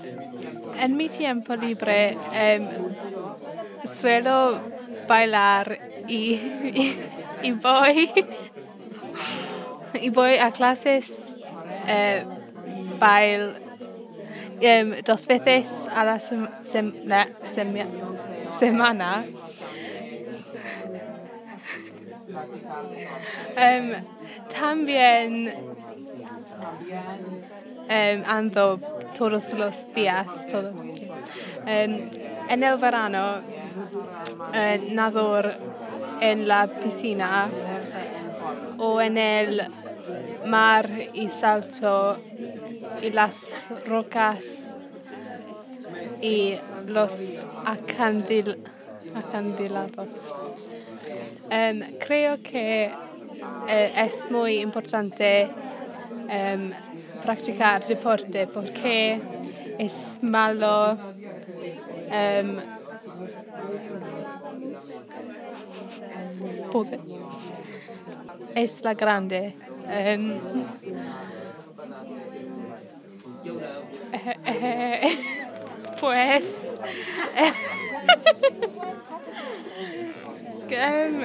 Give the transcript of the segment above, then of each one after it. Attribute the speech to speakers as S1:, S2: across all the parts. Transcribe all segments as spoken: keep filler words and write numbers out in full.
S1: En mi tiempo libre em, suelo bailar y, y, y voy y voy a clases eh, bail em, dos veces a la sem- sem- la sem- semana. Em, también em, ando todos los días. Todo. Em, en el verano eh, nador en la piscina o en el mar y salto y las rocas y los acandil- acantilados. Em, creo que eh, es muy importante em, practicar deporte porque es malo em, poder- es la grande. Em, eh, eh, pues em,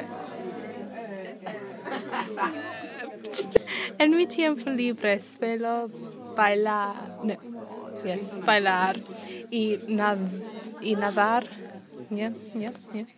S1: en mi tiempo libre suelo bailar, no, yes, bailar y, nad- y nadar. Yeah, yeah, yeah.